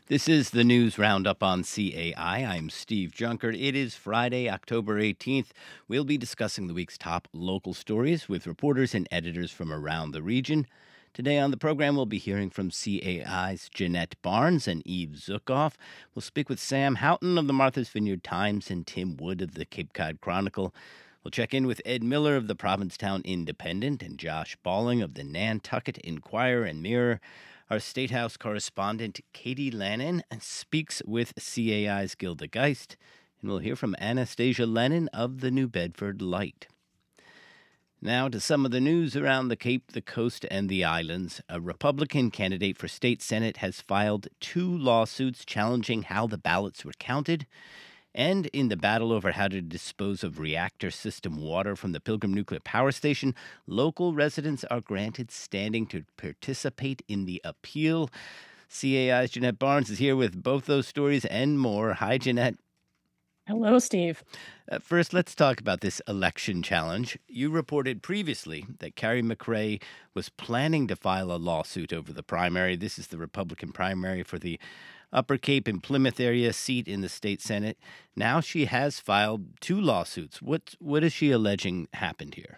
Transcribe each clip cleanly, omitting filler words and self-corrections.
This is the news roundup on CAI. I'm Steve Junkert. It is Friday, October 18th. We'll be discussing the week's top local stories with reporters and editors from around the region. Today on the program, we'll be hearing from CAI's Jeanette Barnes and Eve Zukoff. We'll speak with Sam Houghton of the Martha's Vineyard Times and Tim Wood of the Cape Cod Chronicle. We'll check in with Ed Miller of the Provincetown Independent and Josh Balling of the Nantucket Inquirer and Mirror. Our State House correspondent Katie Lannon speaks with CAI's Gilda Geist, and we'll hear from Anastasia Lennon of the New Bedford Light. Now to some of the news around the Cape, the coast, and the islands. A Republican candidate for state Senate has filed 2 lawsuits challenging how the ballots were counted. And in the battle over how to dispose of reactor system water from the Pilgrim Nuclear Power Station, local residents are granted standing to participate in the appeal. CAI's Jeanette Barnes is here with both those stories and more. Hi, Jeanette. Hello, Steve. First, let's talk about this election challenge. You reported previously that Carrie McRae was planning to file a lawsuit over the primary. This is the Republican primary for the Upper Cape and Plymouth area seat in the state Senate. Now she has filed 2 lawsuits. What is she alleging happened here?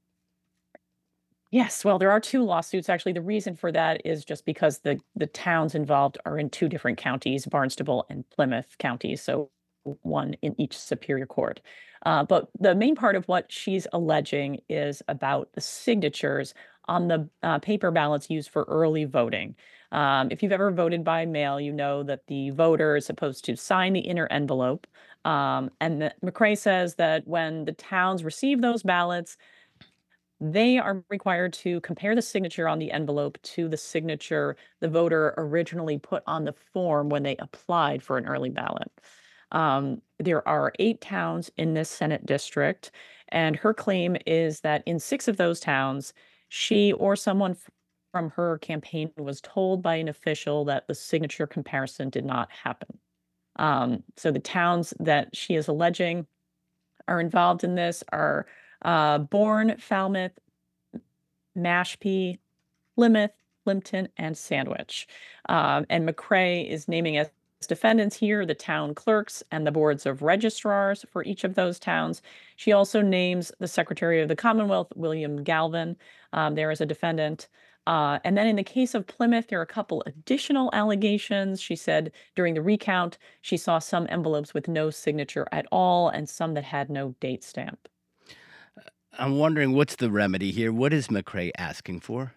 Yes, well, there are 2 lawsuits. Actually, the reason for that is just because the towns involved are in 2 different counties, Barnstable and Plymouth counties, so one in each superior court. But the main part of what she's alleging is about the signatures on the paper ballots used for early voting. If you've ever voted by mail, you know that the voter is supposed to sign the inner envelope. McRae says that when the towns receive those ballots, they are required to compare the signature on the envelope to the signature the voter originally put on the form when they applied for an early ballot. There are 8 towns in this Senate district, and her claim is that in 6 of those towns, she or someone from her campaign was told by an official that the signature comparison did not happen. So the towns that she is alleging are involved in this are Bourne, Falmouth, Mashpee, Plymouth, Plimpton, and Sandwich. And McRae is naming as defendants here the town clerks and the boards of registrars for each of those towns. She also names the Secretary of the Commonwealth, William Galvin, there as a defendant. And then in the case of Plymouth, there are a couple additional allegations. She said during the recount, she saw some envelopes with no signature at all and some that had no date stamp. I'm wondering what's the remedy here. What is McRae asking for?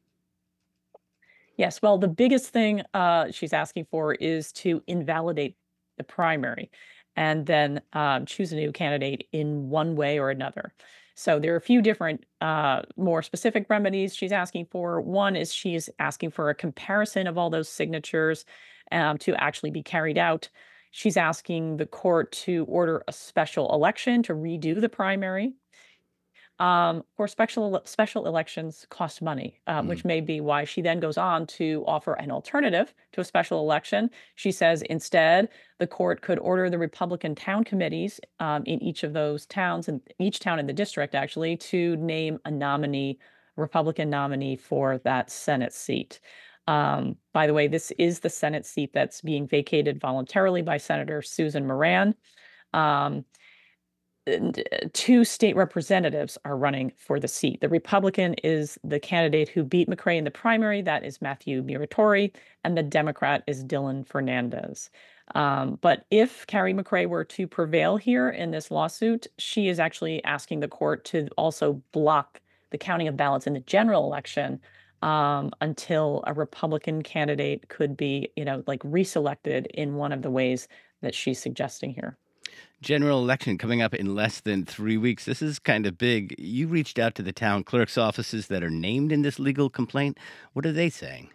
Yes, well, the biggest thing she's asking for is to invalidate the primary and then choose a new candidate in one way or another. So there are a few different, more specific remedies she's asking for. One is she's asking for a comparison of all those signatures to actually be carried out. She's asking the court to order a special election to redo the primary. Of course, special elections cost money, Hmm. which may be why she then goes on to offer an alternative to a special election. She says instead, the court could order the Republican town committees in each of those towns and each town in the district actually to name a nominee, Republican nominee for that Senate seat. By the way, this is the Senate seat that's being vacated voluntarily by Senator Susan Moran. Um, and 2 state representatives are running for the seat. The Republican is the candidate who beat McRae in the primary. That is Matthew Muratori, and the Democrat is Dylan Fernandez. But if Carrie McRae were to prevail here in this lawsuit, she is actually asking the court to also block the counting of ballots in the general election until a Republican candidate could be, like reselected in one of the ways that she's suggesting here. General election coming up in less than 3 weeks. This is kind of big. You reached out to the town clerk's offices that are named in this legal complaint. What are they saying?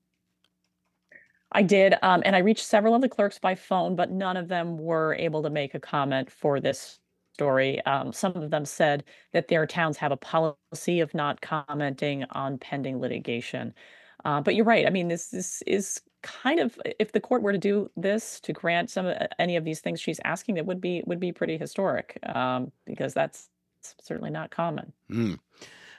I did, and I reached several of the clerks by phone, but none of them were able to make a comment for this story. Some of them said that their towns have a policy of not commenting on pending litigation. But you're right. I mean, this is kind of if the court were to do this to grant any of these things she's asking, it would be pretty historic because that's certainly not common. Hmm.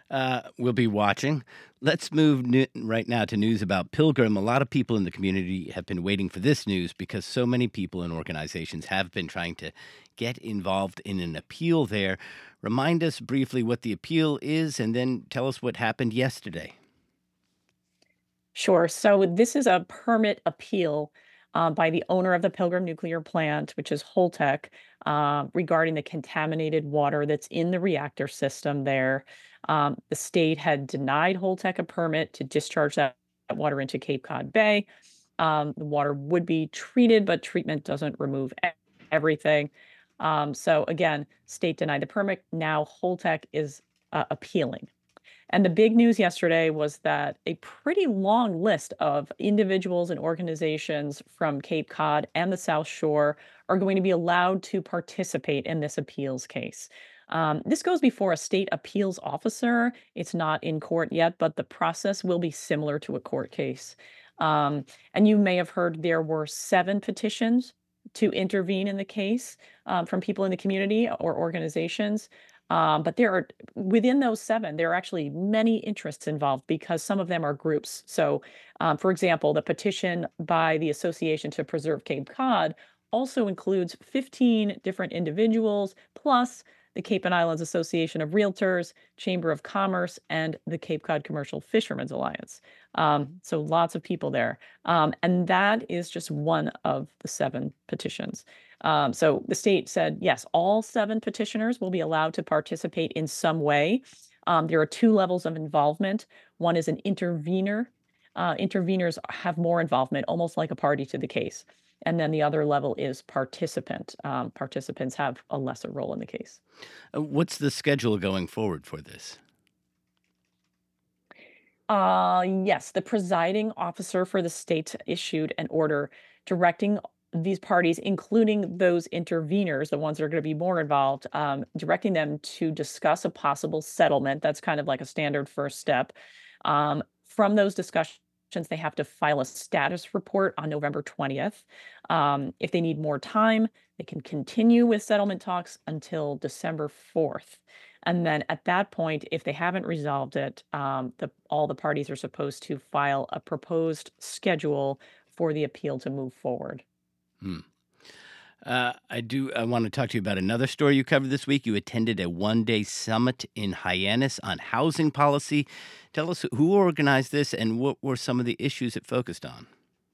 We'll be watching. Let's move right now to news about Pilgrim. A lot of people in the community have been waiting for this news because so many people and organizations have been trying to get involved in an appeal there. Remind us briefly what the appeal is and then tell us what happened yesterday. Sure. So this is a permit appeal by the owner of the Pilgrim nuclear plant, which is Holtec, regarding the contaminated water that's in the reactor system there. The state had denied Holtec a permit to discharge that water into Cape Cod Bay. The water would be treated, but treatment doesn't remove everything. So again, state denied the permit. Now Holtec is appealing. And the big news yesterday was that a pretty long list of individuals and organizations from Cape Cod and the South Shore are going to be allowed to participate in this appeals case. This goes before a state appeals officer. It's not in court yet, but the process will be similar to a court case. And you may have heard there were 7 petitions to intervene in the case from people in the community or organizations. But there are within those 7, there are actually many interests involved because some of them are groups. So, for example, the petition by the Association to Preserve Cape Cod also includes 15 different individuals, plus the Cape and Islands Association of Realtors, Chamber of Commerce, and the Cape Cod Commercial Fishermen's Alliance. So lots of people there. And that is just one of the 7 petitions. So the state said, yes, all 7 petitioners will be allowed to participate in some way. There are 2 levels of involvement. One is an intervener. Interveners have more involvement, almost like a party to the case. And then the other level is participant. Participants have a lesser role in the case. What's the schedule going forward for this? Yes, the presiding officer for the state issued an order directing these parties, including those interveners, the ones that are going to be more involved, directing them to discuss a possible settlement. That's kind of like a standard first step. From those discussions, they have to file a status report on November 20th. If they need more time, they can continue with settlement talks until December 4th. And then at that point, if they haven't resolved it, all the parties are supposed to file a proposed schedule for the appeal to move forward. Hmm. I want to talk to you about another story you covered this week. You attended a one-day summit in Hyannis on housing policy. Tell us who organized this and what were some of the issues it focused on.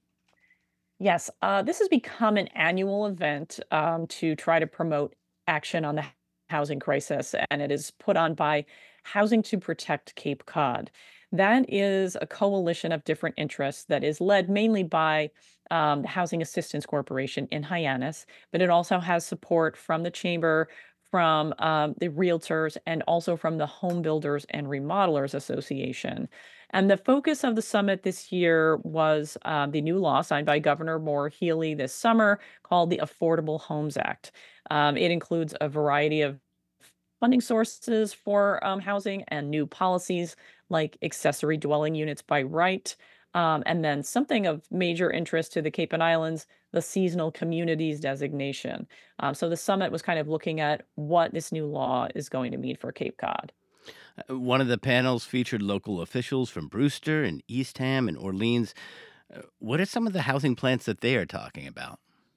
Yes, this has become an annual event to try to promote action on the housing crisis, and it is put on by Housing to Protect Cape Cod. That is a coalition of different interests that is led mainly by the Housing Assistance Corporation in Hyannis, but it also has support from the chamber, from the realtors, and also from the Home Builders and Remodelers Association. And the focus of the summit this year was the new law signed by Governor Moore Healy this summer called the Affordable Homes Act. It includes a variety of funding sources for housing and new policies like accessory dwelling units by right. And then something of major interest to the Cape and Islands, the seasonal communities designation. So the summit was kind of looking at what this new law is going to mean for Cape Cod. One of the panels featured local officials from Brewster and Eastham and Orleans. What are some of the housing plans that they are talking about?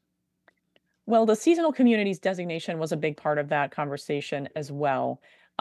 Well, the seasonal communities designation was a big part of that conversation as well.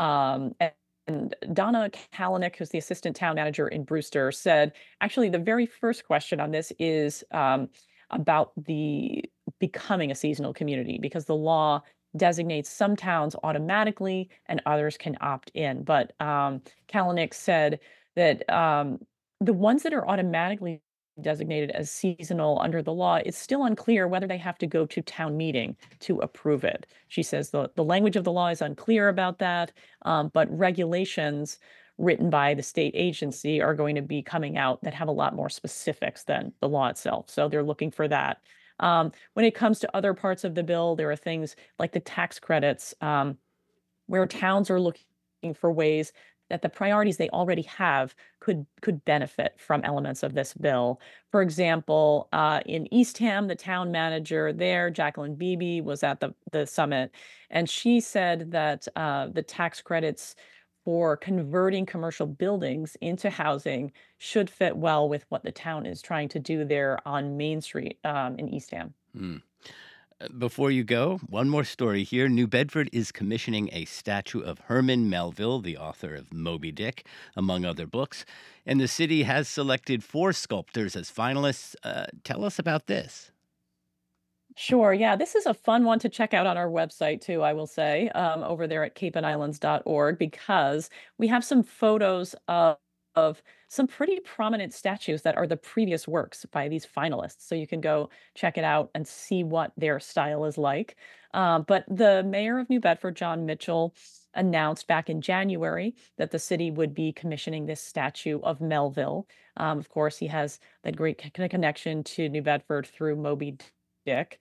And Donna Kalanick, who's the assistant town manager in Brewster, said actually the very first question on this is about the becoming a seasonal community because the law designates some towns automatically and others can opt in. But Kalanick said that the ones that are automatically designated as seasonal under the law, it's still unclear whether they have to go to town meeting to approve it. She says the language of the law is unclear about that, but regulations written by the state agency are going to be coming out that have a lot more specifics than the law itself. So they're looking for that. When it comes to other parts of the bill, there are things like the tax credits, where towns are looking for ways that the priorities they already have could benefit from elements of this bill. For example, in Eastham, the town manager there, Jacqueline Beebe, was at the summit, and she said that the tax credits for converting commercial buildings into housing should fit well with what the town is trying to do there on Main Street in Eastham. Hmm. Before you go, one more story here. New Bedford is commissioning a statue of Herman Melville, the author of Moby Dick, among other books. And the city has selected 4 sculptors as finalists. Tell us about this. Sure. Yeah, this is a fun one to check out on our website too, I will say, over there at capeandislands.org, because we have some photos of some pretty prominent statues that are the previous works by these finalists. So you can go check it out and see what their style is like. But the mayor of New Bedford, John Mitchell, announced back in January that the city would be commissioning this statue of Melville. Of course, he has that great connection to New Bedford through Moby Dick.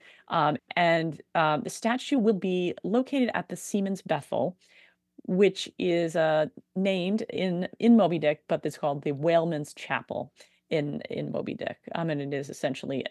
The statue will be located at the Siemens Bethel, which is named in Moby Dick, but it's called the Whaleman's Chapel in Moby Dick. And it is essentially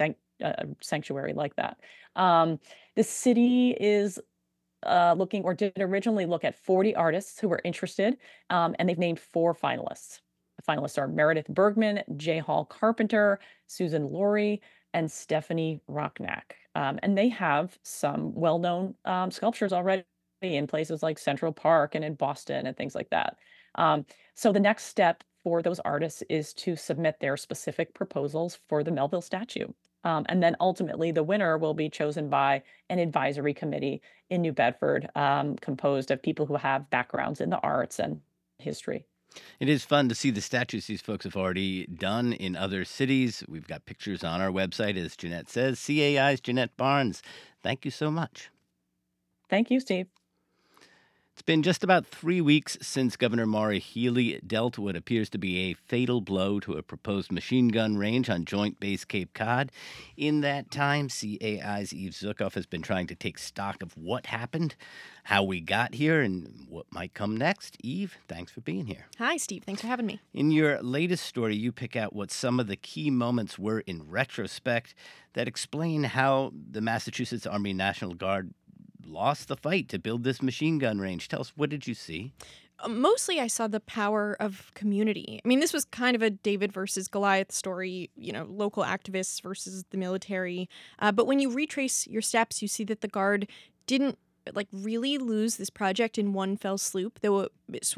a sanctuary like that. The city is looking, or did originally look at 40 artists who were interested, and they've named 4 finalists. The finalists are Meredith Bergman, J. Hall Carpenter, Susan Laurie, and Stephanie Rocknack. And they have some well-known sculptures already in places like Central Park and in Boston and things like that. So the next step for those artists is to submit their specific proposals for the Melville statue. And then ultimately, the winner will be chosen by an advisory committee in New Bedford, composed of people who have backgrounds in the arts and history. It is fun to see the statues these folks have already done in other cities. We've got pictures on our website, as Jeanette says. CAI's Jeanette Barnes. Thank you so much. Thank you, Steve. It's been just about 3 weeks since Governor Maura Healey dealt what appears to be a fatal blow to a proposed machine gun range on Joint Base Cape Cod. In that time, CAI's Eve Zukoff has been trying to take stock of what happened, how we got here, and what might come next. Eve, thanks for being here. Hi, Steve. Thanks for having me. In your latest story, you pick out what some of the key moments were in retrospect that explain how the Massachusetts Army National Guard lost the fight to build this machine gun range. Tell us, what did you see? Mostly I saw the power of community. I mean, this was kind of a David versus Goliath story, local activists versus the military. But when you retrace your steps, you see that the Guard didn't really lose this project in one fell swoop, though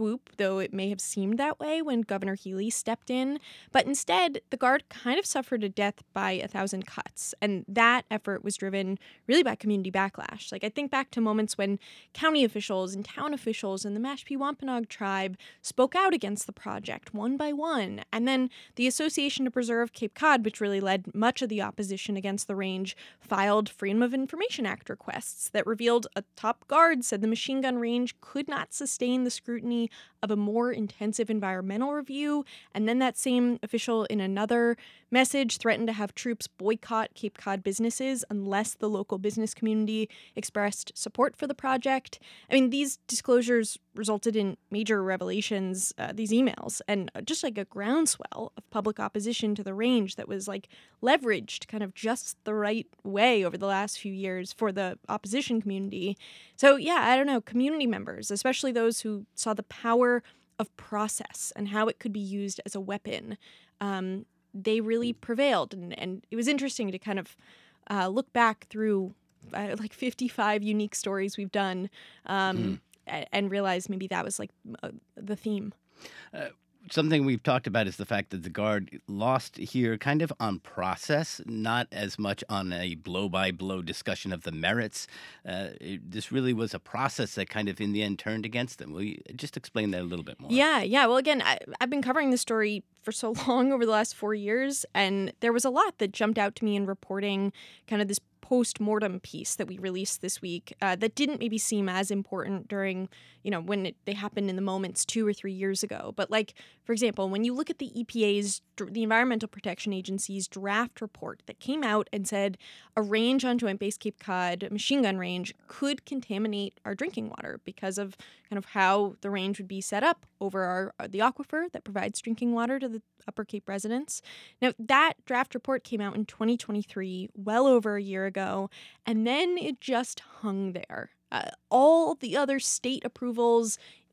it may have seemed that way when Governor Healey stepped in. But instead, the Guard kind of suffered a death by 1,000 cuts. And that effort was driven really by community backlash. I think back to moments when county officials and town officials and the Mashpee Wampanoag tribe spoke out against the project one by one. And then the Association to Preserve Cape Cod, which really led much of the opposition against the range, filed Freedom of Information Act requests that revealed a top guard said the machine gun range could not sustain the scrutiny of a more intensive environmental review. And then that same official in another message threatened to have troops boycott Cape Cod businesses unless the local business community expressed support for the project. I mean, these disclosures resulted in major revelations, these emails, and just a groundswell of public opposition to the range that was leveraged kind of just the right way over the last few years for the opposition community. So yeah, I don't know, community members, especially those who saw the power of process and how it could be used as a weapon, they really prevailed. And it was interesting to kind of look back through 55 unique stories we've done and realize maybe that was the theme. Something we've talked about is the fact that the Guard lost here kind of on process, not as much on a blow-by-blow discussion of the merits. This really was a process that kind of in the end turned against them. Will you just explain that a little bit more? Yeah. Well, again, I've been covering this story for so long over the last 4 years, and there was a lot that jumped out to me in reporting kind of this post-mortem piece that we released this week that didn't maybe seem as important during, when they happened in the moments 2 or 3 years ago. But for example, when you look at the EPA's, the Environmental Protection Agency's draft report that came out and said a range on Joint Base Cape Cod, a machine gun range, could contaminate our drinking water because of kind of how the range would be set up over the aquifer that provides drinking water to the Upper Cape residents. Now, that draft report came out in 2023, well over a year ago, and then it just hung there. All the other state approvals,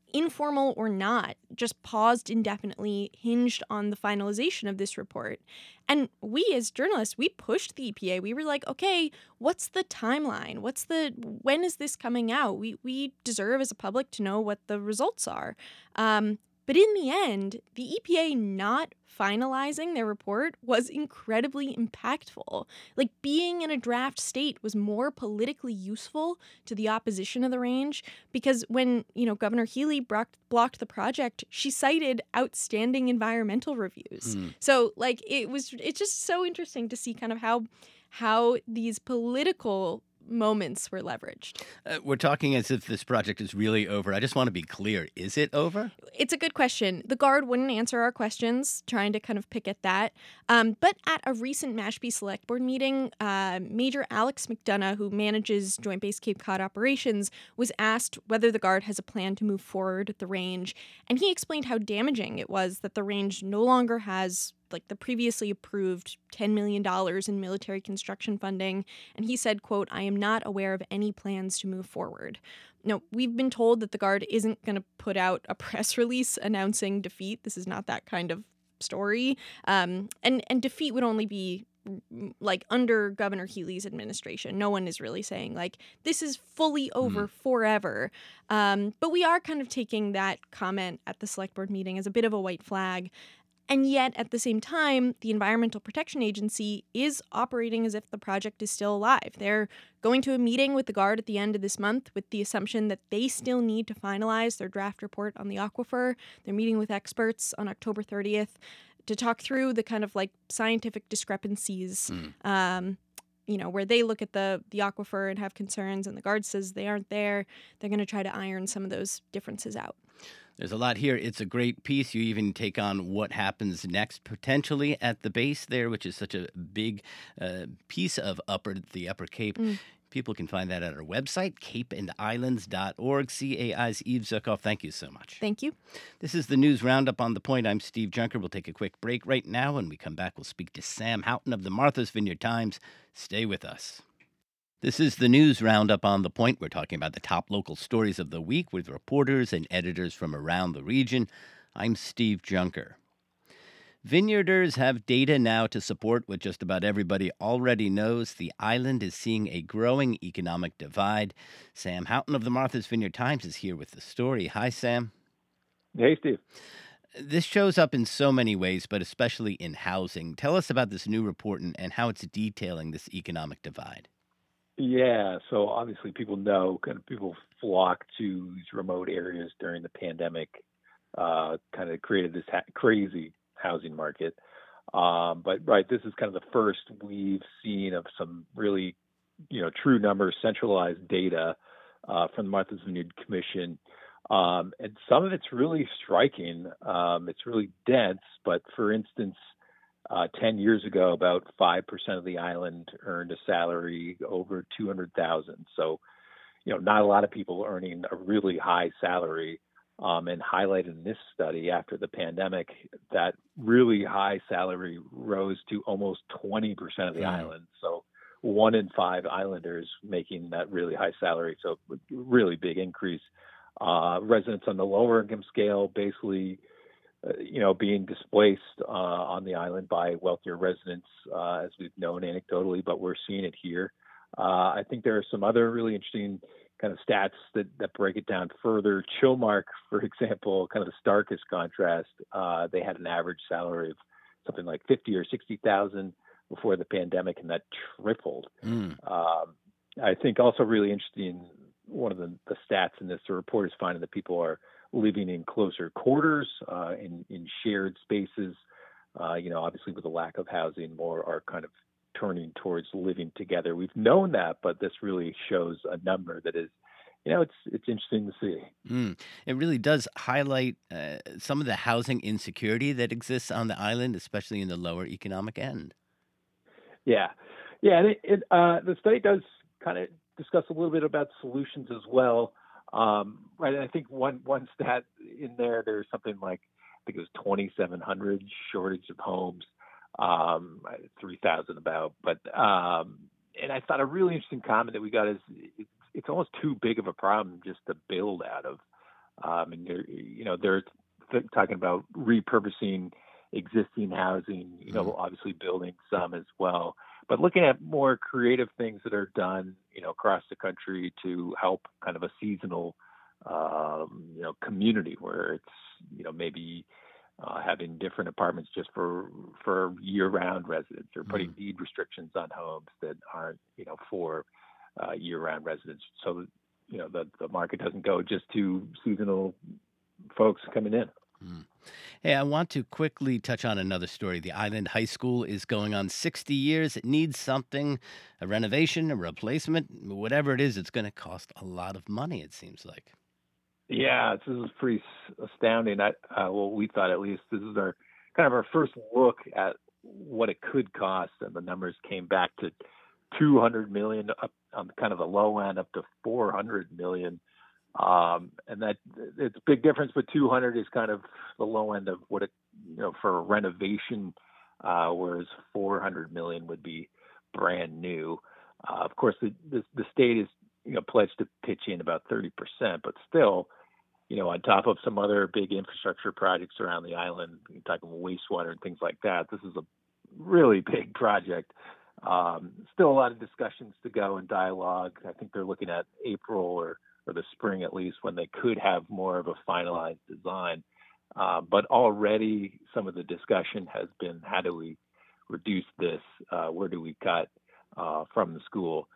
informal or not, just paused indefinitely, hinged on the finalization of this report. And we as journalists, we pushed the EPA. We were like, okay, what's the timeline? When is this coming out? We deserve as a public to know what the results are. But in the end, the EPA not finalizing their report was incredibly impactful. Like, being in a draft state was more politically useful to the opposition of the range, because when, Governor Healy blocked the project, she cited outstanding environmental reviews. Hmm. So, like, it's just so interesting to see kind of how these political moments were leveraged. We're talking as if this project is really over. I just want to be clear. Is it over? It's a good question. The Guard wouldn't answer our questions, trying to kind of pick at that. But at a recent Mashpee Select Board meeting, Major Alex McDonough, who manages Joint Base Cape Cod operations, was asked whether the Guard has a plan to move forward at the range. And he explained how damaging it was that the range no longer has the previously approved $10 million in military construction funding. And he said, quote, "I am not aware of any plans to move forward." No, we've been told that the Guard isn't going to put out a press release announcing defeat. This is not that kind of story. And defeat would only be under Governor Healy's administration. No one is really saying this is fully over forever. But we are kind of taking that comment at the Select Board meeting as a bit of a white flag. And yet, at the same time, the Environmental Protection Agency is operating as if the project is still alive. They're going to a meeting with the Guard at the end of this month with the assumption that they still need to finalize their draft report on the aquifer. They're meeting with experts on October 30th to talk through the kind of scientific discrepancies, where they look at the aquifer and have concerns, and the Guard says they aren't there. They're going to try to iron some of those differences out. There's a lot here. It's a great piece. You even take on what happens next, potentially at the base there, which is such a big piece of the Upper Cape. People can find that at our website, capeandislands.org. CAI's Eve Zuckoff, thank you so much. Thank you. This is the News Roundup on The Point. I'm Steve Junker. We'll take a quick break right now. When we come back, we'll speak to Sam Houghton of the Martha's Vineyard Times. Stay with us. This is the News Roundup on The Point. We're talking about the top local stories of the week with reporters and editors from around the region. I'm Steve Junker. Vineyarders have data now to support what just about everybody already knows. The island is seeing a growing economic divide. Sam Houghton of the Martha's Vineyard Times is here with the story. Hi, Sam. Hey, Steve. This shows up in so many ways, but especially in housing. Tell us about this new report and how it's detailing this economic divide. Yeah, so obviously people know, kind of people flock to these remote areas during the pandemic, kind of created this crazy housing market. But this is kind of the first we've seen of some really, true numbers, centralized data from the Martha's Vineyard Commission. And some of it's really striking. It's really dense, but for instance, 10 years ago, about 5% of the island earned a salary over $200,000. So, not a lot of people earning a really high salary. And highlighted in this study after the pandemic, that really high salary rose to almost 20% of the island. So 1 in 5 islanders making that really high salary. So really big increase. Residents on the lower income scale basically being displaced on the island by wealthier residents, as we've known anecdotally, but we're seeing it here. I think there are some other really interesting kind of stats that break it down further. Chilmark, for example, kind of the starkest contrast. They had an average salary of something like $50,000 or $60,000 before the pandemic, and that tripled. I think also really interesting, one of the stats in this, the report is finding that people are living in closer quarters, in shared spaces. Obviously with the lack of housing, more are kind of turning towards living together. We've known that, but this really shows a number that is, it's interesting to see. It really does highlight some of the housing insecurity that exists on the island, especially in the lower economic end. Yeah. And the study does kind of discuss a little bit about solutions as well. Right. And I think one stat in there's something like, I think it was 2,700 shortage of homes, 3,000 about. But and I thought a really interesting comment that we got is it's almost too big of a problem just to build out of. And they're talking about repurposing existing housing, Mm, obviously building some as well, but looking at more creative things that are done, across the country to help kind of a seasonal, community where it's, maybe having different apartments just for year-round residents, or putting mm. deed restrictions on homes that aren't, for year-round residents, so that the market doesn't go just to seasonal folks coming in. Mm. Hey, I want to quickly touch on another story. The Island High School is going on 60 years. It needs something, a renovation, a replacement, whatever it is, it's going to cost a lot of money, it seems like. Yeah, this is pretty astounding. Well, we thought at least this is our kind of our first look at what it could cost, and the numbers came back to 200 million, up on kind of the low end, up to 400 million. And that it's a big difference, but 200 is kind of the low end of what it, for a renovation, whereas 400 million would be brand new. Of course, the state is, pledged to pitch in about 30%, but still, on top of some other big infrastructure projects around the island, you're talking wastewater and things like that. This is a really big project. Still a lot of discussions to go and dialogue. I think they're looking at April or the spring at least, when they could have more of a finalized design. But already some of the discussion has been, how do we reduce this? Where do we cut from the school?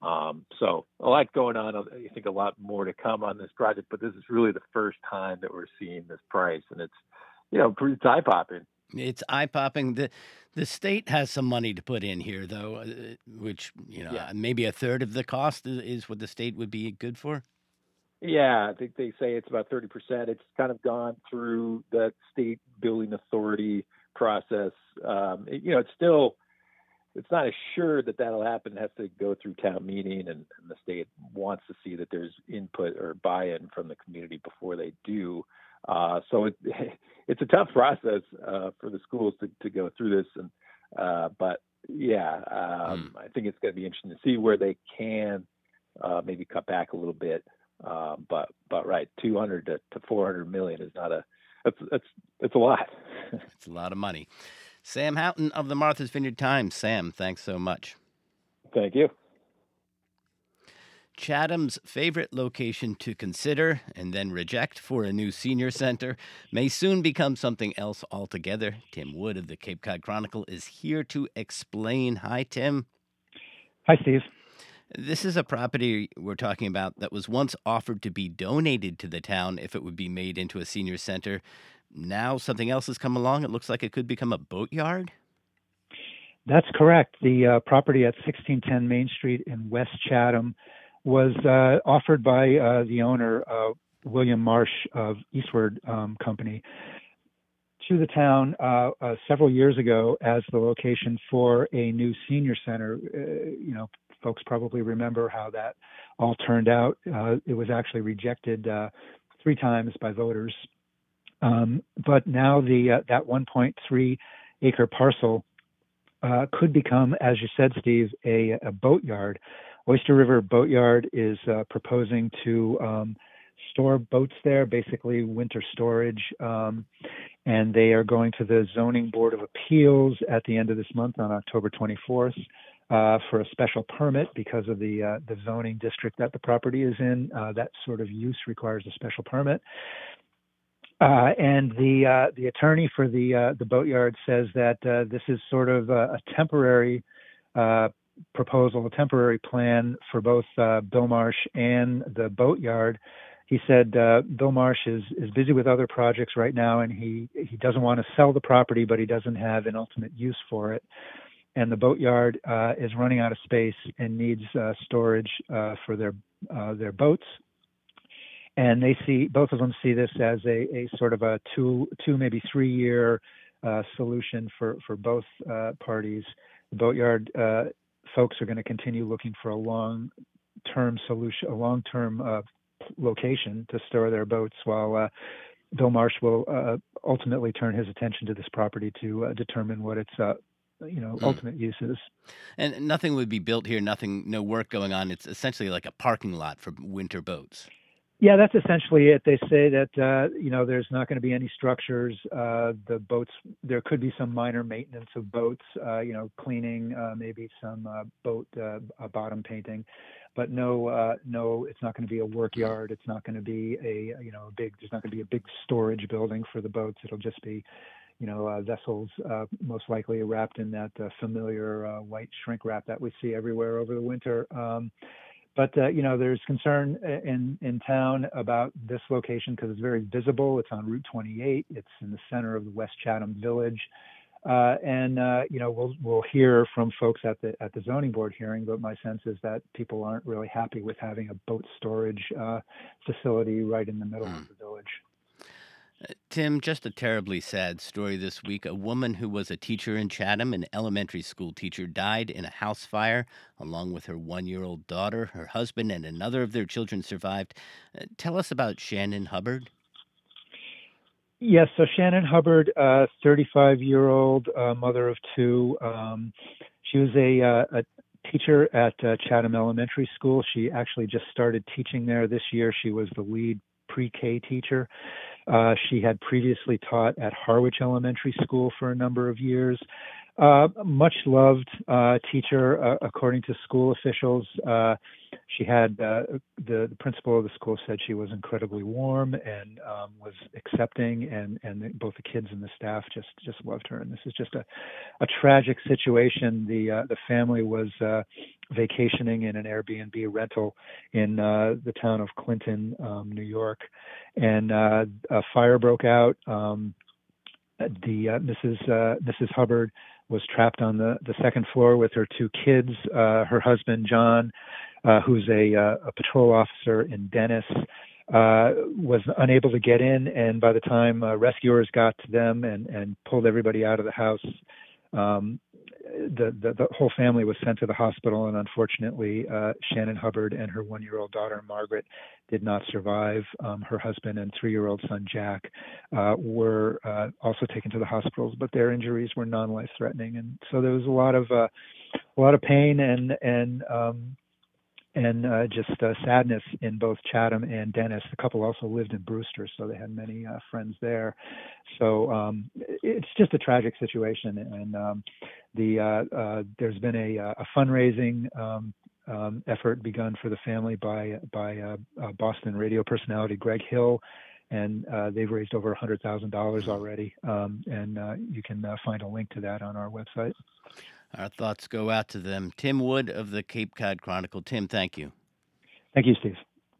So a lot going on. I think a lot more to come on this project, but this is really the first time that we're seeing this price, and it's, pretty eye popping. It's eye-popping. The state has some money to put in here, though, which, Yeah. maybe a third of the cost is what the state would be good for? Yeah, I think they say it's about 30%. It's kind of gone through the state building authority process. It's still, it's not assured that that'll happen. It has to go through town meeting, and the state wants to see that there's input or buy-in from the community before they do. So it's a tough process for the schools to go through this, and but yeah, Mm. I think it's going to be interesting to see where they can maybe cut back a little bit. But right, 200 to 400 million is not a it's a lot. It's a lot of money. Sam Houghton of the Martha's Vineyard Times. Sam, thanks so much. Thank you. Chatham's favorite location to consider and then reject for a new senior center may soon become something else altogether. Tim Wood of the Cape Cod Chronicle is here to explain. Hi, Tim. Hi, Steve. This is a property we're talking about that was once offered to be donated to the town if it would be made into a senior center. Now something else has come along. It looks like it could become a boatyard. That's correct. The property at 1610 Main Street in West Chatham was offered by the owner, William Marsh of Eastward Company, to the town several years ago as the location for a new senior center. Folks probably remember how that all turned out. It was actually rejected 3 times by voters. But now that 1.3 acre parcel could become, as you said, Steve, a boatyard. Oyster River Boatyard is proposing to store boats there, basically winter storage. And they are going to the Zoning Board of Appeals at the end of this month on October 24th for a special permit because of the zoning district that the property is in. That sort of use requires a special permit. And the attorney for the boatyard says that this is sort of a temporary proposal, a temporary plan for both Bill Marsh and the boatyard. He said Bill Marsh is busy with other projects right now, and he doesn't want to sell the property, but he doesn't have an ultimate use for it. And the boatyard is running out of space and needs storage for their boats. And both of them see this as a sort of a two maybe 3 year solution for both parties. The boatyard folks are going to continue looking for a long-term solution, a long-term location to store their boats, while Bill Marsh will ultimately turn his attention to this property to determine what its ultimate use is. And nothing would be built here, no work going on. It's essentially like a parking lot for winter boats. Yeah, that's essentially it. They say that there's not going to be any structures. The boats, there could be some minor maintenance of boats, cleaning, maybe some boat bottom painting, but no, it's not going to be a work yard. It's not going to be a big. There's not going to be a big storage building for the boats. It'll just be vessels, most likely wrapped in that familiar white shrink wrap that we see everywhere over the winter. But there's concern in town about this location because it's very visible. It's on Route 28. It's in the center of the West Chatham Village, and we'll hear from folks at the zoning board hearing. But my sense is that people aren't really happy with having a boat storage facility right in the middle of the village. Tim, just a terribly sad story this week. A woman who was a teacher in Chatham, an elementary school teacher, died in a house fire along with her 1-year-old daughter. Her husband and another of their children survived. Tell us about Shannon Hubbard. Yes, so Shannon Hubbard, 35-year-old mother of two. She was a teacher at Chatham Elementary School. She actually just started teaching there this year. She was the lead pre-K teacher. She had previously taught at Harwich Elementary School for a number of years. Much loved teacher, according to school officials. She had the principal of the school said she was incredibly warm and was accepting, and both the kids and the staff just loved her. And this is just a tragic situation. The family was vacationing in an Airbnb rental in the town of Clinton, New York, and a fire broke out. Mrs. Hubbard was trapped on the second floor with her two kids. Her husband, John, who's a patrol officer in Dennis, was unable to get in. And by the time rescuers got to them and pulled everybody out of the house, the whole family was sent to the hospital. And unfortunately, Shannon Hubbard and her 1-year-old daughter, Margaret, did not survive. Her husband and 3-year-old son, Jack, were also taken to the hospitals, but their injuries were non-life threatening. And so there was a lot of pain and just sadness in both Chatham and Dennis. The couple also lived in Brewster, so they had many friends there. So it's just a tragic situation, and there's been a fundraising effort begun for the family by Boston radio personality Greg Hill, and they've raised over $100,000 already. And you can find a link to that on our website. Our thoughts go out to them. Tim Wood of the Cape Cod Chronicle. Tim, thank you. Thank you, Steve.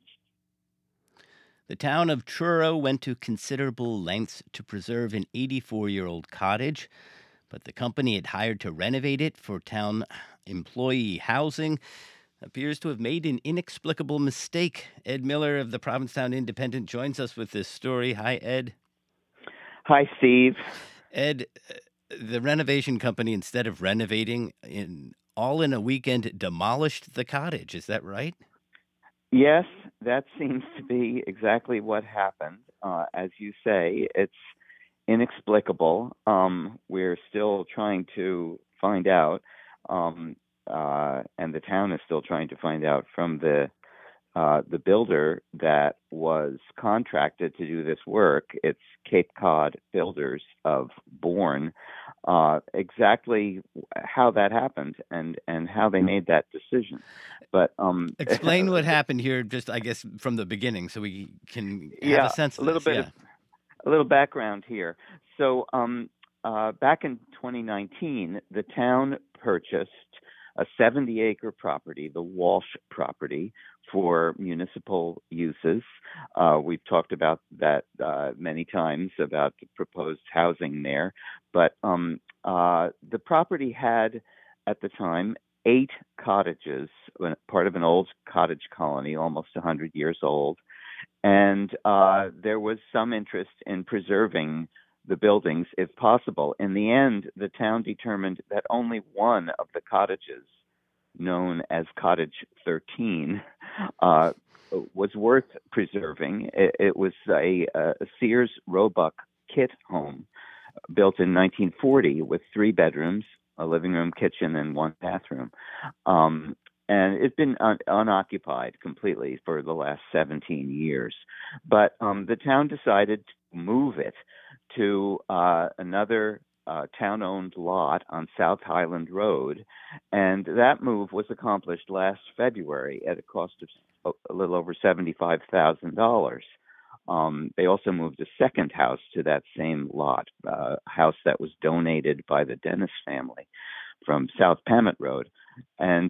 The town of Truro went to considerable lengths to preserve an 84-year-old cottage, but the company it hired to renovate it for town employee housing appears to have made an inexplicable mistake. Ed Miller of the Provincetown Independent joins us with this story. Hi, Ed. Hi, Steve. Ed, the renovation company, instead of renovating in a weekend, demolished the cottage. Is that right? Yes, that seems to be exactly what happened. As you say, it's inexplicable. We're still trying to find out, and the town is still trying to find out from the builder that was contracted to do this work. It's Cape Cod Builders of Bourne. Exactly how that happened and how they made that decision. But explain what happened here, just I guess from the beginning, so we can have a sense of a little this. bit, a little background here. So back in 2019, the town purchased a 70-acre property, the Walsh property, for municipal uses. We've talked about that many times, about the proposed housing there. But the property had, at the time, 8 cottages, part of an old cottage colony, almost 100 years old. And there was some interest in preserving the buildings if possible. In the end, the town determined that only one of the cottages, known as Cottage 13, was worth preserving. It was a Sears Roebuck kit home built in 1940 with 3 bedrooms, a living room, kitchen, and 1 bathroom. and it's been unoccupied completely for the last 17 years. But the town decided to move it to another town-owned lot on South Highland Road, and that move was accomplished last February at a cost of a little over $75,000. They also moved a second house to that same lot, a house that was donated by the Dennis family from South Pamet Road. And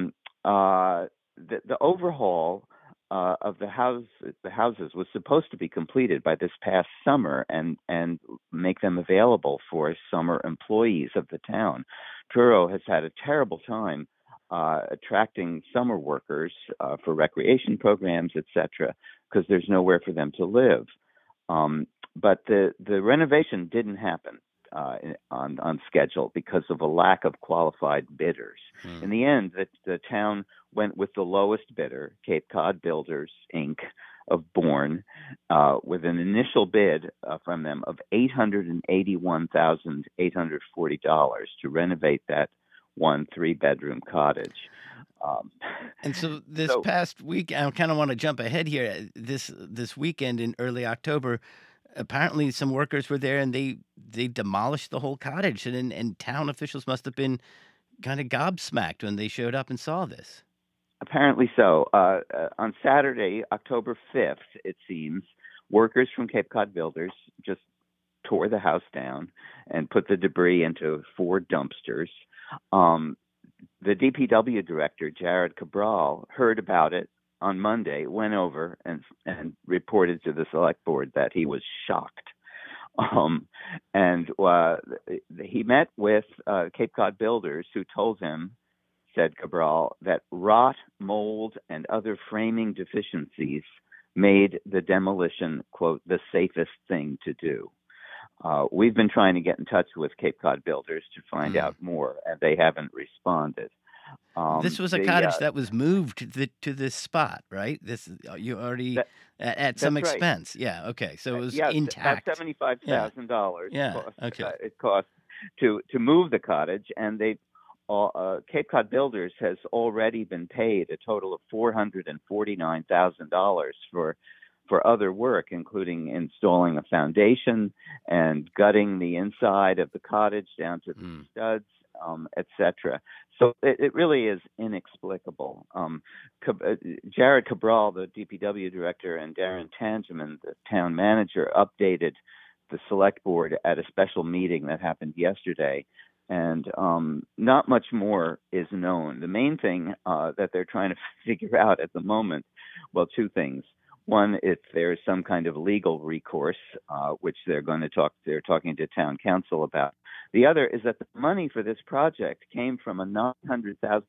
the overhaul of the houses was supposed to be completed by this past summer and make them available for summer employees of the town. Truro has had a terrible time attracting summer workers for recreation programs, etc., because there's nowhere for them to live. But the renovation didn't happen on schedule because of a lack of qualified bidders. In the end, the town went with the lowest bidder, Cape Cod Builders, Inc. of Bourne, with an initial bid from them of $881,840 to renovate that 3-bedroom cottage. And so this past week, I kind of want to jump ahead here. This weekend in early October, apparently some workers were there and they demolished the whole cottage, and town officials must have been kind of gobsmacked when they showed up and saw this. Apparently so. On Saturday, October 5th, it seems, workers from Cape Cod Builders just tore the house down and put the debris into 4 dumpsters. The DPW director, Jared Cabral, heard about it on Monday, went over and reported to the select board that he was shocked. And he met with Cape Cod Builders, who told him, said Cabral, that rot, mold, and other framing deficiencies made the demolition, quote, the safest thing to do. We've been trying to get in touch with Cape Cod Builders to find out more, and they haven't responded. This was a cottage that was moved to this spot, right? This you already at some expense, right. Yeah. Okay, so it was intact. About $75,000. Yeah. Okay. It cost to move the cottage, and they Cape Cod Builders has already been paid a total of $449,000 for other work, including installing a foundation and gutting the inside of the cottage down to the studs, etc. So it really is inexplicable. Jared Cabral, the DPW director, and Darren Tangeman, the town manager, updated the select board at a special meeting that happened yesterday. And not much more is known. The main thing that they're trying to figure out at the moment, well, 2 things. One, if there's some kind of legal recourse, which they're talking to town council about. The other is that the money for this project came from a $900,000.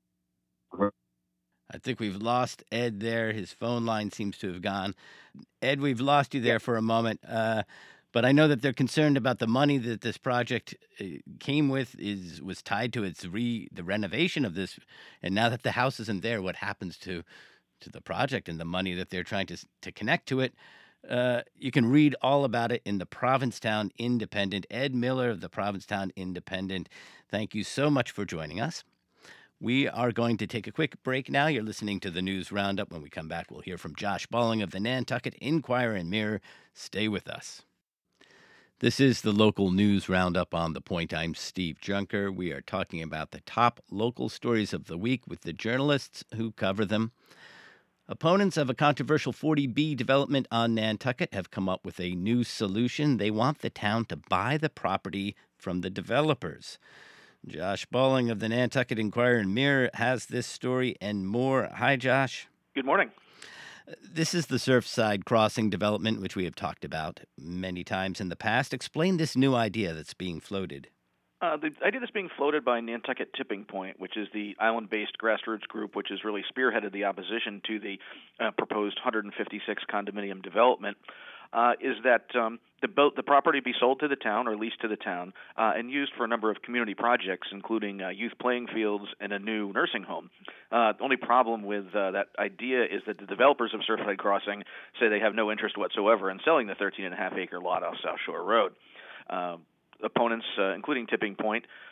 I think we've lost Ed there. His phone line seems to have gone. Ed, we've lost you there for a moment. But I know that they're concerned about the money that this project came with was tied to the renovation of this. And now that the house isn't there, what happens to the project and the money that they're trying to connect to it? You can read all about it in the Provincetown Independent. Ed Miller of the Provincetown Independent, thank you so much for joining us. We are going to take a quick break now. You're listening to the News Roundup. When we come back, we'll hear from Josh Balling of the Nantucket Inquirer and Mirror. Stay with us. This is the local news roundup on The Point. I'm Steve Junker. We are talking about the top local stories of the week with the journalists who cover them. Opponents of a controversial 40B development on Nantucket have come up with a new solution. They want the town to buy the property from the developers. Josh Balling of the Nantucket Inquirer and Mirror has this story and more. Hi, Josh. Good morning. This is the Surfside Crossing development, which we have talked about many times in the past. Explain this new idea that's being floated. The idea that's being floated by Nantucket Tipping Point, which is the island-based grassroots group which has really spearheaded the opposition to the proposed 156 condominium development, is that the property be sold to the town or leased to the town and used for a number of community projects, including youth playing fields and a new nursing home. The only problem with that idea is that the developers of Surfside Crossing say they have no interest whatsoever in selling the 13.5-acre lot off South Shore Road. Opponents, including Tipping Point,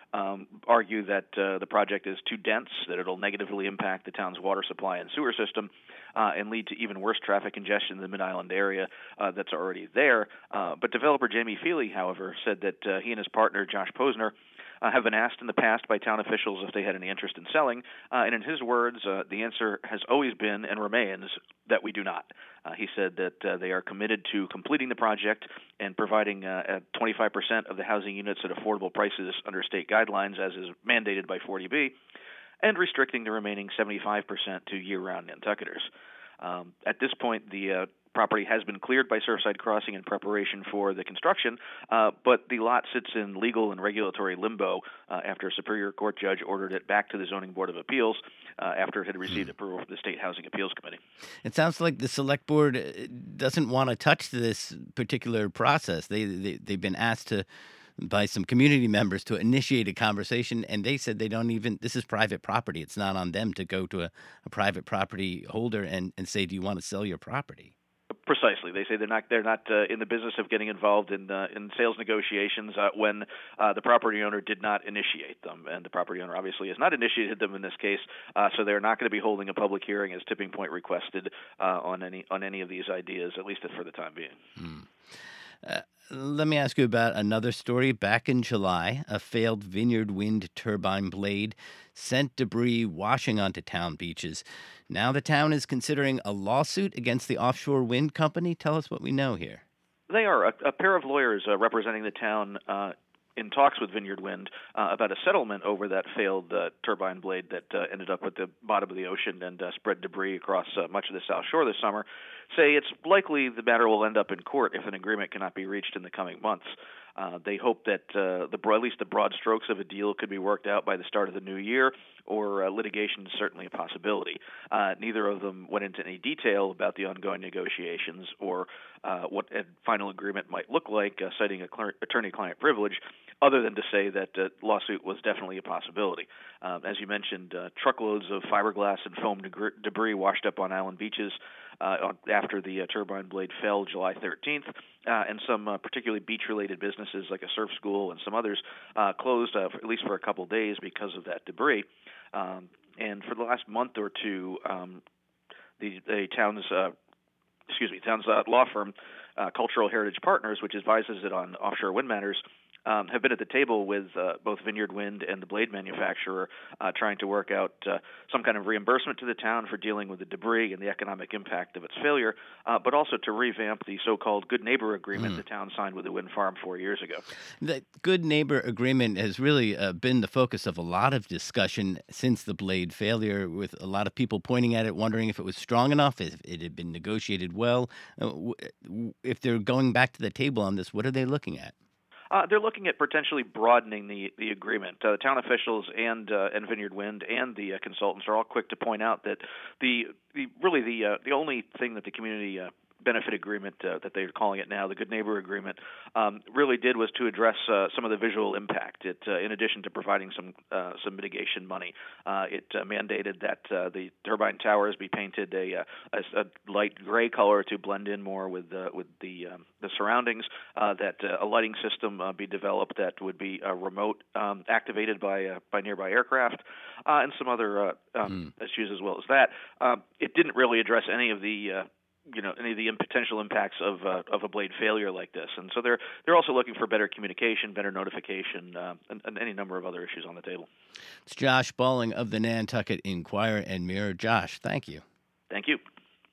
argue that the project is too dense, that it'll negatively impact the town's water supply and sewer system, and lead to even worse traffic congestion in the Mid-Island area that's already there. But developer Jamie Feely, however, said that he and his partner, Josh Posner, have been asked in the past by town officials if they had any interest in selling, and in his words, the answer has always been and remains that we do not. He said that they are committed to completing the project and providing 25% of the housing units at affordable prices under state guidelines, as is mandated by 40B, and restricting the remaining 75% to year-round Nantucketers. At this point, the property has been cleared by Surfside Crossing in preparation for the construction, but the lot sits in legal and regulatory limbo after a Superior Court judge ordered it back to the Zoning Board of Appeals after it had received approval from the State Housing Appeals Committee. It sounds like the Select Board doesn't want to touch this particular process. They've been asked to by some community members to initiate a conversation, and they said they don't even, this is private property. It's not on them to go to a private property holder and say, do you want to sell your property? Precisely. They say they're not in the business of getting involved in sales negotiations when the property owner did not initiate them, and the property owner obviously has not initiated them in this case. So they're not going to be holding a public hearing as Tipping Point requested on any of these ideas, at least for the time being. Let me ask you about another story. Back in July, a failed Vineyard Wind turbine blade sent debris washing onto town beaches. Now the town is considering a lawsuit against the offshore wind company. Tell us what we know here. They are a pair of lawyers representing the town in talks with Vineyard Wind about a settlement over that failed turbine blade that ended up at the bottom of the ocean and spread debris across much of the South Shore this summer. Say it's likely the matter will end up in court if an agreement cannot be reached in the coming months. They hope that at least the broad strokes of a deal could be worked out by the start of the new year, or litigation is certainly a possibility. Neither of them went into any detail about the ongoing negotiations or what a final agreement might look like, citing attorney-client privilege, other than to say that lawsuit was definitely a possibility. As you mentioned, truckloads of fiberglass and foam debris washed up on island beaches after the turbine blade fell July 13th, and some particularly beach-related businesses like a surf school and some others closed at least for a couple days because of that debris. And for the last month or two, the town's law firm, Cultural Heritage Partners, which advises it on offshore wind matters, have been at the table with both Vineyard Wind and the blade manufacturer trying to work out some kind of reimbursement to the town for dealing with the debris and the economic impact of its failure, but also to revamp the so-called Good Neighbor Agreement the town signed with the wind farm 4 years ago. The Good Neighbor Agreement has really been the focus of a lot of discussion since the blade failure, with a lot of people pointing at it, wondering if it was strong enough, if it had been negotiated well. If they're going back to the table on this, what are they looking at? They're looking at potentially broadening the agreement. Town officials and Vineyard Wind and the consultants are all quick to point out that the only thing that the community benefit agreement that they're calling it now, the Good Neighbor Agreement, really did was to address some of the visual impact. It, in addition to providing some mitigation money, it mandated that the turbine towers be painted a light gray color to blend in more with the surroundings. That a lighting system be developed that would be remote activated by nearby aircraft, and some other issues as well as that. It didn't really address any of the potential impacts of a blade failure like this, and so they're also looking for better communication, better notification, and any number of other issues on the table. It's Josh Balling of the Nantucket Enquirer and Mirror. Josh, thank you. Thank you.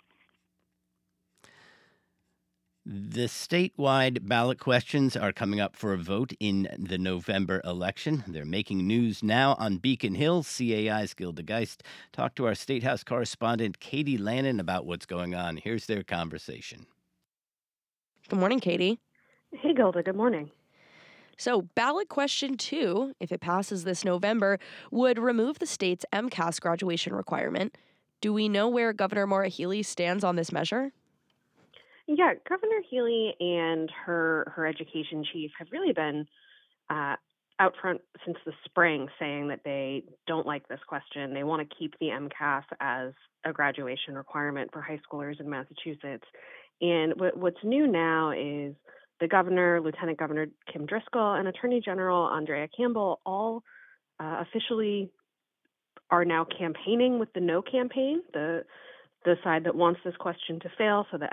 The statewide ballot questions are coming up for a vote in the November election. They're making news now on Beacon Hill. CAI's Gilda Geist talked to our State House correspondent Katie Lannon about what's going on. Here's their conversation. Good morning, Katie. Hey, Gilda. Good morning. So, ballot question 2, if it passes this November, would remove the state's MCAS graduation requirement. Do we know where Governor Maura Healey stands on this measure? Yeah, Governor Healey and her education chief have really been out front since the spring saying that they don't like this question. They want to keep the MCAS as a graduation requirement for high schoolers in Massachusetts. And what's new now is the governor, Lieutenant Governor Kim Driscoll, and Attorney General Andrea Campbell all officially are now campaigning with the No campaign, the side that wants this question to fail, so the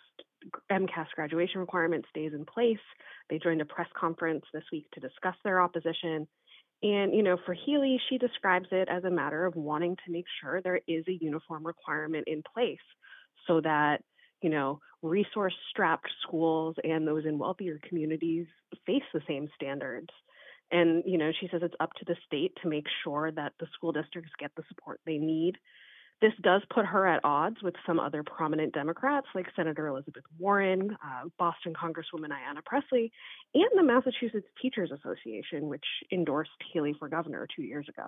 MCAS graduation requirement stays in place. They joined a press conference this week to discuss their opposition. And, for Healy, she describes it as a matter of wanting to make sure there is a uniform requirement in place so that, resource-strapped schools and those in wealthier communities face the same standards. And, she says it's up to the state to make sure that the school districts get the support they need. This does put her at odds with some other prominent Democrats like Senator Elizabeth Warren, Boston Congresswoman Ayanna Pressley, and the Massachusetts Teachers Association, which endorsed Healy for governor 2 years ago.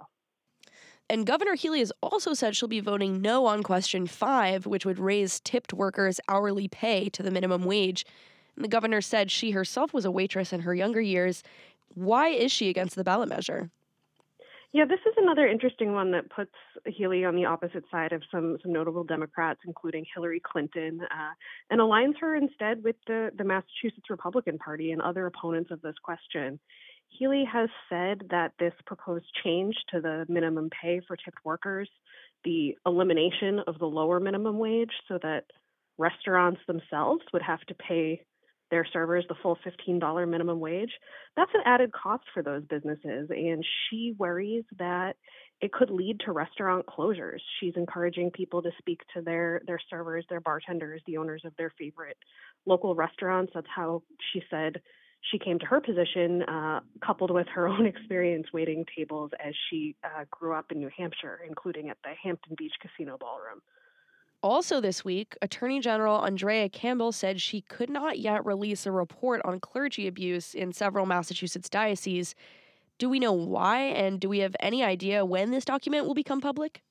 And Governor Healy has also said she'll be voting no on Question 5, which would raise tipped workers' hourly pay to the minimum wage. And the governor said she herself was a waitress in her younger years. Why is she against the ballot measure? Yeah, this is another interesting one that puts Healy on the opposite side of some notable Democrats, including Hillary Clinton, and aligns her instead with the Massachusetts Republican Party and other opponents of this question. Healy has said that this proposed change to the minimum pay for tipped workers, the elimination of the lower minimum wage so that restaurants themselves would have to pay their servers the full $15 minimum wage, that's an added cost for those businesses. And she worries that it could lead to restaurant closures. She's encouraging people to speak to their servers, their bartenders, the owners of their favorite local restaurants. That's how she said she came to her position, coupled with her own experience waiting tables as she grew up in New Hampshire, including at the Hampton Beach Casino Ballroom. Also this week, Attorney General Andrea Campbell said she could not yet release a report on clergy abuse in several Massachusetts dioceses. Do we know why, and do we have any idea when this document will become public?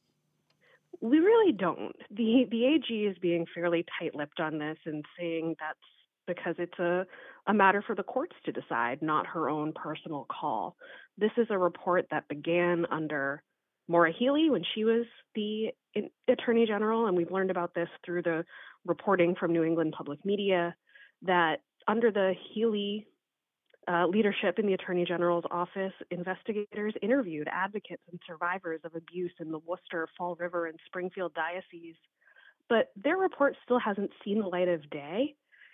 We really don't. The AG is being fairly tight-lipped on this and saying that's because it's a matter for the courts to decide, not her own personal call. This is a report that began under Maura Healey when she was the Attorney General, and we've learned about this through the reporting from New England Public Media, that under the Healey leadership in the Attorney General's office, investigators interviewed advocates and survivors of abuse in the Worcester, Fall River, and Springfield dioceses, but their report still hasn't seen the light of day.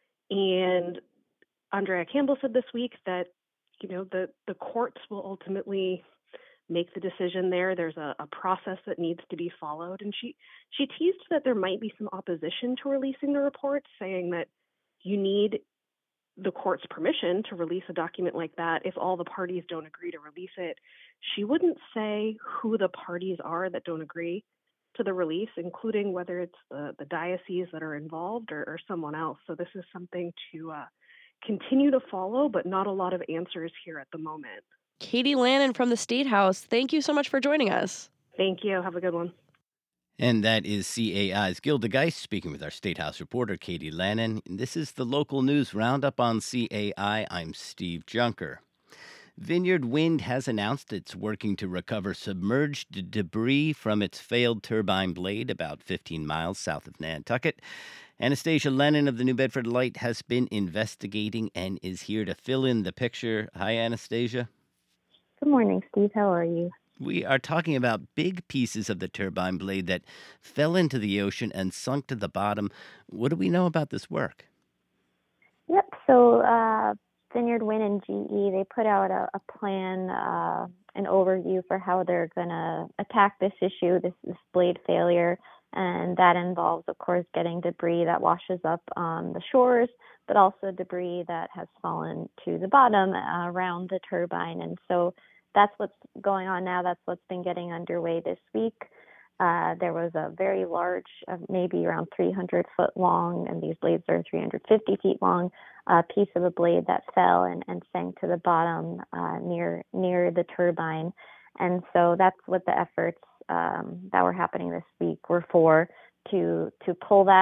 And Andrea Campbell said this week that, the courts will ultimately make the decision there. There's a process that needs to be followed. And she teased that there might be some opposition to releasing the report, saying that you need the court's permission to release a document like that if all the parties don't agree to release it. She wouldn't say who the parties are that don't agree to the release, including whether it's the dioceses that are involved or someone else. So this is something to continue to follow, but not a lot of answers here at the moment. Katie Lannon from the State House, thank you so much for joining us. Thank you. Have a good one. And that is CAI's Gilda Geist speaking with our State House reporter, Katie Lannon. And this is the local news roundup on CAI. I'm Steve Junker. Vineyard Wind has announced it's working to recover submerged debris from its failed turbine blade about 15 miles south of Nantucket. Anastasia Lennon of the New Bedford Light has been investigating and is here to fill in the picture. Hi, Anastasia. Good morning, Steve. How are you? We are talking about big pieces of the turbine blade that fell into the ocean and sunk to the bottom. What do we know about this work? Yep. So Vineyard Wind and GE, they put out a plan, an overview for how they're going to attack this issue, this blade failure. And that involves, of course, getting debris that washes up on the shores, but also debris that has fallen to the bottom around the turbine. And so that's what's going on now. That's what's been getting underway this week. There was a very large, maybe around 300 foot long, and these blades are 350 feet long, piece of a blade that fell and sank to the bottom near the turbine. And so that's what the efforts that were happening this week were for, to pull that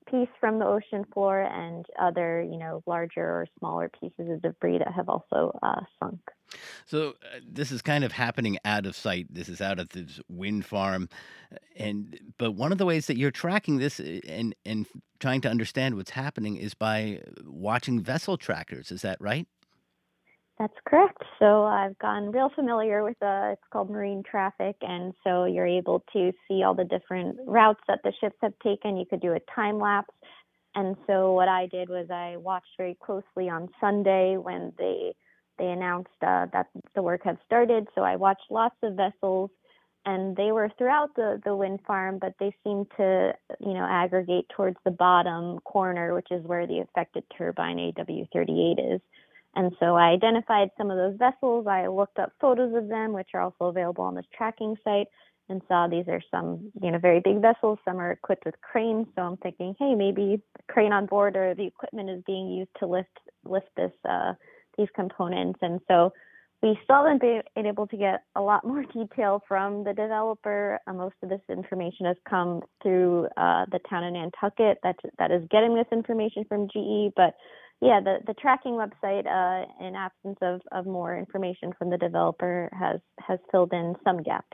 piece from the ocean floor and other, larger or smaller pieces of debris that have also sunk. So this is kind of happening out of sight. This is out of this wind farm, but one of the ways that you're tracking this and trying to understand what's happening is by watching vessel trackers. Is that right? That's correct. So I've gotten real familiar with it's called marine traffic. And so you're able to see all the different routes that the ships have taken. You could do a time lapse. And so what I did was I watched very closely on Sunday when they announced that the work had started. So I watched lots of vessels, and they were throughout the wind farm, but they seemed to, aggregate towards the bottom corner, which is where the affected turbine AW38 is. And so I identified some of those vessels. I looked up photos of them, which are also available on this tracking site, and saw these are some, very big vessels. Some are equipped with cranes. So I'm thinking, hey, maybe the crane on board or the equipment is being used to lift these components. And so we still haven't been able to get a lot more detail from the developer. Most of this information has come through the town of Nantucket that is getting this information from GE. But yeah, the tracking website, in absence of more information from the developer, has filled in some gaps.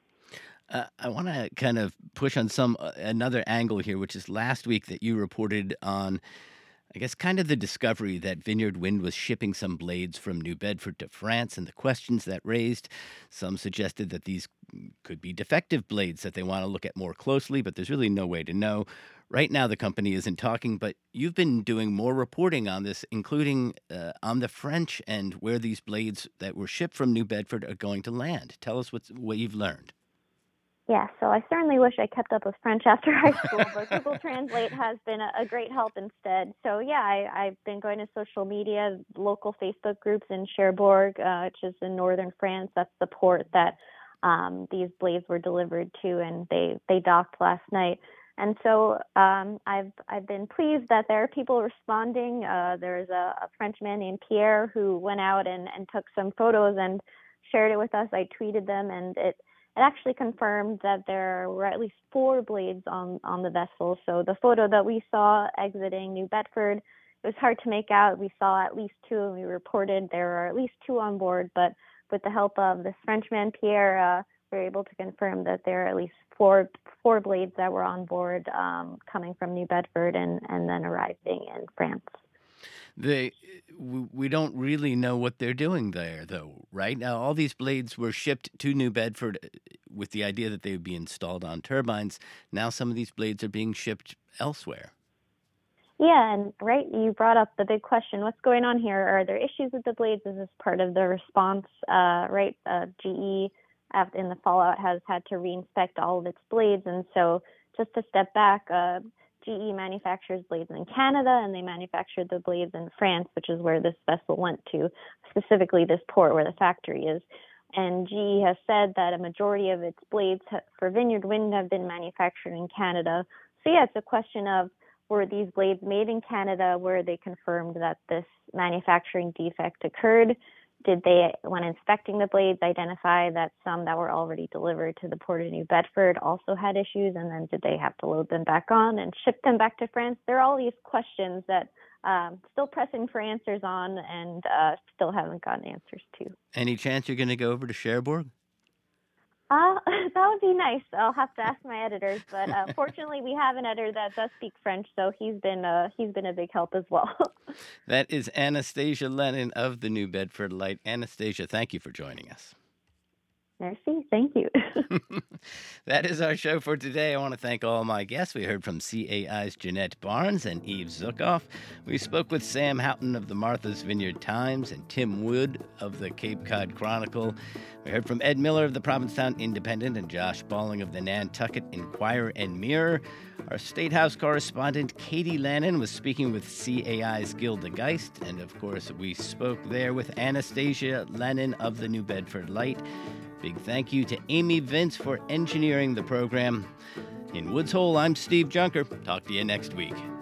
I want to kind of push on another angle here, which is last week that you reported on, I guess, kind of the discovery that Vineyard Wind was shipping some blades from New Bedford to France and the questions that raised. Some suggested that these could be defective blades that they want to look at more closely, but there's really no way to know. Right now, the company isn't talking, but you've been doing more reporting on this, including on the French and where these blades that were shipped from New Bedford are going to land. Tell us what you've learned. Yeah, so I certainly wish I kept up with French after high school, but Google Translate has been a great help instead. So yeah, I've been going to social media, local Facebook groups in Cherbourg, which is in northern France. That's the port that these blades were delivered to, and they docked last night. And so I've been pleased that there are people responding. There's a Frenchman named Pierre who went out and took some photos and shared it with us. I tweeted them, and it actually confirmed that there were at least 4 blades on the vessel. So the photo that we saw exiting New Bedford, it was hard to make out. We saw at least 2, and we reported there are at least 2 on board. But with the help of this Frenchman, Pierre, we were able to confirm that there are at least 4 blades that were on board coming from New Bedford and then arriving in France. We don't really know what they're doing there, though, right? Now, all these blades were shipped to New Bedford with the idea that they would be installed on turbines. Now some of these blades are being shipped elsewhere. Yeah, and right, you brought up the big question. What's going on here? Are there issues with the blades? Is this part of the response? GE, in the fallout, has had to reinspect all of its blades. And so just to step back, GE manufactures blades in Canada, and they manufacture the blades in France, which is where this vessel went to, specifically this port where the factory is. And GE has said that a majority of its blades for Vineyard Wind have been manufactured in Canada. So yeah, it's a question of, were these blades made in Canada? Were they confirmed that this manufacturing defect occurred? Did they, when inspecting the blades, identify that some that were already delivered to the port of New Bedford also had issues? And then did they have to load them back on and ship them back to France? There are all these questions that still pressing for answers on and still haven't gotten answers to. Any chance you're going to go over to Cherbourg? That would be nice. I'll have to ask my editors, but fortunately, we have an editor that does speak French, so he's been a big help as well. That is Anastasia Lennon of the New Bedford Light. Anastasia, thank you for joining us. Merci, thank you. That is our show for today. I want to thank all my guests. We heard from CAI's Jeanette Barnes and Eve Zukoff. We spoke with Sam Houghton of the Martha's Vineyard Times and Tim Wood of the Cape Cod Chronicle. We heard from Ed Miller of the Provincetown Independent and Josh Balling of the Nantucket Enquirer and Mirror. Our State House correspondent Katie Lannon was speaking with CAI's Gilda Geist. And of course, we spoke there with Anastasia Lennon of the New Bedford Light. Big thank you to Amy Vince for engineering the program. In Woods Hole, I'm Steve Junker. Talk to you next week.